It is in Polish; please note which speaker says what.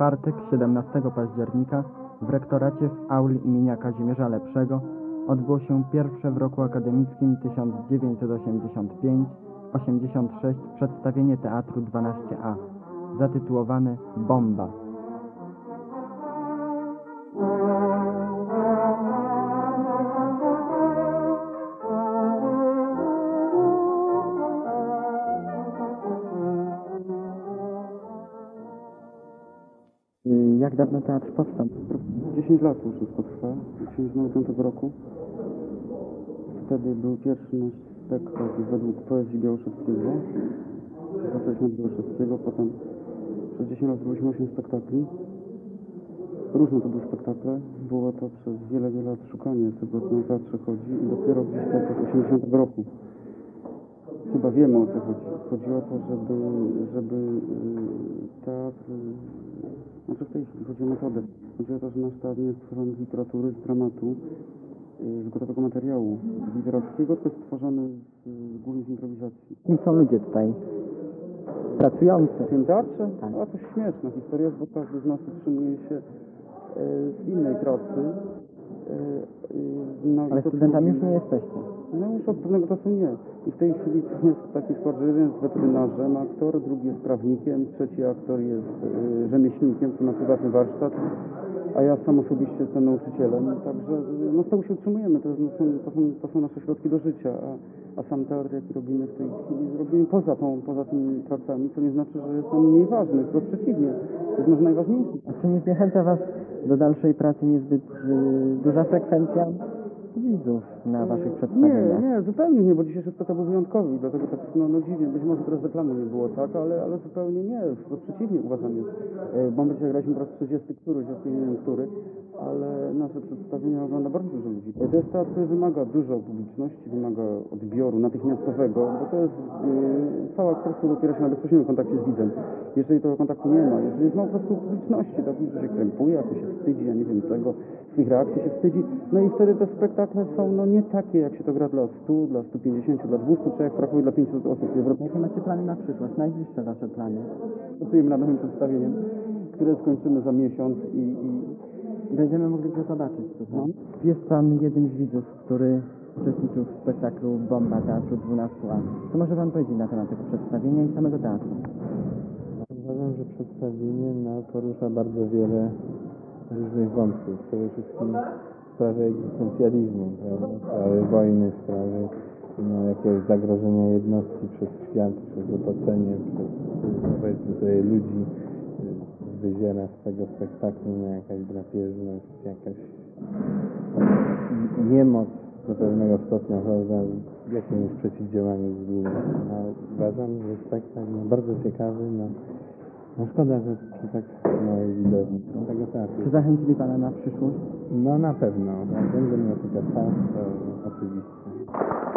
Speaker 1: czwartek, 17 października w rektoracie w auli imienia Kazimierza Lepszego odbyło się pierwsze w roku akademickim 1985-86 przedstawienie Teatru 12A zatytułowane Bomba. Jak dawno teatr powstał?
Speaker 2: 10 lat już wszystko trwa, 1995 roku. Wtedy był pierwszy nasz spektakl według poezji Białoszewskiego. Zaczęliśmy od Białoszewskiego, potem przez 10 lat zrobiliśmy 8 spektakli. Różne to były spektakle. Było to przez wiele lat szukanie tego, co na teatrze chodzi i dopiero gdzieś tak od 80 roku chyba wiemy, o co chodzi. Chodzi o to, żeby teatr... Znaczy w tej chwili chodzi o metodę. Chodzi o to, że nasz teatr nie jest stworzony z literatury, z dramatu, z gotowego materiału literackiego, tylko jest stworzony głównie z improwizacji.
Speaker 1: Kim są ludzie tutaj pracujący?
Speaker 2: W tym teatrze?
Speaker 1: Tak.
Speaker 2: A to śmieszna historia, bo każdy z nas utrzymuje się z innej pracy.
Speaker 1: Ale studentami już nie jesteście.
Speaker 2: No już od pewnego czasu nie. I w tej chwili jest taki skład, że jeden jest weterynarzem, aktor, drugi jest prawnikiem, trzeci aktor jest rzemieślnikiem, to na prywatny warsztat, a ja sam osobiście jestem nauczycielem. Także no z tego się utrzymujemy, to są nasze środki do życia, a sam teatr, jaki robimy w tej chwili, robimy poza tymi pracami, co nie znaczy, że jest on mniej ważny, wprost przeciwnie, jest może najważniejszy.
Speaker 1: A czy nie zniechęca Was do dalszej pracy niezbyt duża frekwencja widzów na Waszych przedstawieniach?
Speaker 2: Nie, zupełnie nie, bo dzisiejszy spektakl był wyjątkowy, dlatego tak dziwnie, być może teraz reklamy nie było, tak, ale zupełnie nie, wprost przeciwnie uważam jest. Bomby dzisiaj graliśmy po raz 30 któryś, ja nie wiem który, ale nasze przedstawienia ogląda bardzo dużo ludzi. To jest teatr, który wymaga dużo publiczności, wymaga odbioru natychmiastowego, bo to jest cała kwestia opiera się na bezpośrednim kontakcie z widzem. Jeżeli tego kontaktu nie ma, jeżeli jest mało po prostu publiczności, tak że się krępuje, jak się wstydzi, ja nie wiem czego, swoich reakcji się wstydzi, no i wtedy te spektakle są nie takie, jak się to gra dla 100, dla 150, dla 200, czy jak w Krakowie dla 500 osób.
Speaker 1: Jakie macie plany na przyszłość? Najbliższe Wasze plany?
Speaker 2: Pracujemy nad nowym przedstawieniem, które skończymy za miesiąc i
Speaker 1: będziemy mogli go zobaczyć tutaj.
Speaker 2: No.
Speaker 1: Jest Pan jednym z widzów, który uczestniczył w spektaklu Bomba Teatru 12A. Co może Pan powiedzieć na temat tego przedstawienia i samego teatru?
Speaker 3: Uważam, że przedstawienie porusza bardzo wiele różnych wątków. Przede wszystkim sprawy egzystencjalizmu, prawda? Sprawy wojny, sprawy jakiegoś zagrożenia jednostki przez świat, przez otoczenie, przez powiedzmy sobie ludzi. Wyziera z tego spektaklu jakaś drapieżność, jakaś niemoc do pewnego stopnia, prawda, jakimś przeciwdziałaniu złu. Uważam, że spektakl bardzo ciekawy, szkoda, że przy tak małej widowni tego teatru.
Speaker 1: Czy zachęcili Pana na przyszłość?
Speaker 3: No na pewno, jak będę miał tylko czas, to oczywiście.